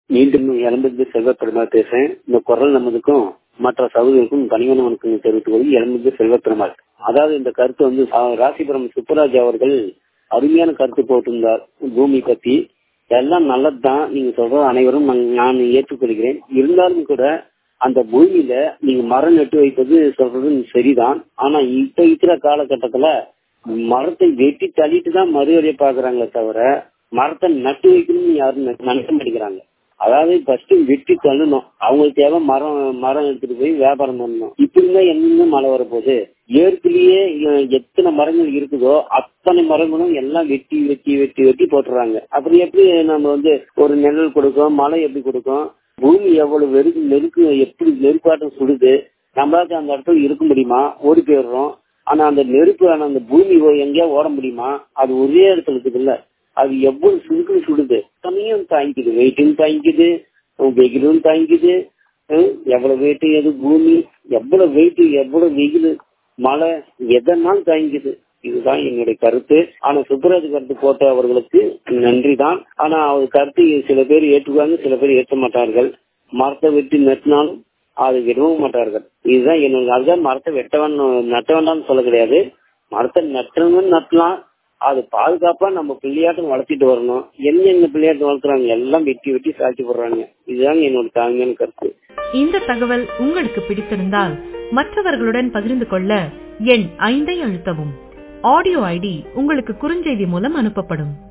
மீண்டும் எலம்புக்கு செல்வப்பெருமாள் பேசுறேன். இந்த குரல் நமதுக்கும் மற்ற சகோதரருக்கும் கனிவன வணக்கம் தெரிவித்துக் எலம்புக்கு செல்வப்பெருமாள். அதாவது இந்த கருத்து வந்து ராசிபுரம் சுப்பராஜ் அவர்கள் அருமையான கருத்து போட்டிருந்தார். பூமி பத்தி எல்லாம் நல்லதுதான் நீங்க சொல்ற அனைவரும் நான் ஏற்றுக்கொள்கிறேன். இருந்தாலும் கூட அந்த பூமியில நீங்க மரம் நட்டு வைப்பது சொல்றது சரிதான். ஆனா இப்ப இருக்கிற காலகட்டத்துல மரத்தை வெட்டி தள்ளிட்டு தான் மறுவழியை பாக்குறாங்களே தவிர மரத்தை நட்டு வைக்கணும்னு யாரும் நினைக்க மாட்டேங்கிறாங்க. அதாவது ஃபர்ஸ்ட் வெட்டி தள்ளணும். அவங்களுக்கு தேவை மரம் எடுத்துட்டு போய் வியாபாரம் பண்ணணும். இப்படி இருந்தா எங்க மழை வரப்போகுது? ஏற்கனவே எத்தனை மரங்கள் இருக்குதோ அத்தனை மரங்களும் எல்லாம் வெட்டி வெட்டி வெட்டி வெட்டி போட்டுறாங்க. அப்படி எப்படி நம்ம வந்து ஒரு நிழல் கொடுக்கும், மழை எப்படி கொடுக்கும்? பூமி எவ்வளவு நெருக்கு எப்படி நெருப்பாட்டம் சுடுது. நம்மளாச்சும் அந்த இடத்துல இருக்க முடியுமா? ஓடி போயிடுறோம். ஆனா அந்த நெருப்பு அந்த பூமி எங்கேயா ஓட முடியுமா? அது ஒரே இடத்துல இருக்குதுல்ல. அது எவ்வளவு சுடுக்குன்னு சுடுது. தனியும் தாங்கிக்குது, வெயிட்டும் தாங்கிக்குது, வெயிலும் தாங்கிக்குது. எவ்வளவு வெயிட் எது பூமி, எவ்வளவு வெயிட் எவ்வளவு வெயில் மழை எதனாலும் தாங்கிக்குது. இதுதான் என்னுடைய கருத்து. ஆனா சுப்பராஜ் கருத்து போட்ட அவர்களுக்கு நன்றி தான். ஆனா அவர் கருத்து சில பேர் ஏற்றுவாங்க, சில பேர் ஏற்ற மாட்டார்கள். மரத்தை வெட்டி நட்டினாலும் அதை விடவும் மாட்டார்கள். இதுதான் என்னோட. அதுதான் மரத்தை நட்ட வேண்டாம்னு சொல்ல கிடையாது. மரத்தை நட்டணும்னு நட்டலாம். அது பாதுகாப்பா நம்ம பிள்ளையாட்டம் வளர்த்திட்டு வரணும். என்ன பிள்ளையாட்டம் வளர்த்துறாங்க, எல்லாம் வெட்டி வெட்டி சாட்சி போடுறாங்க. இதுதான் என்னோட தாழ்மையான கருத்து. இந்த தகவல் உங்களுக்கு பிடித்திருந்தால் மற்றவர்களுடன் பகிர்ந்து கொள்ள எண் 5 அழுத்தவும். ஆடியோ ஐடி உங்களுக்கு குறுஞ்செய்தி மூலம் அனுப்பப்படும்.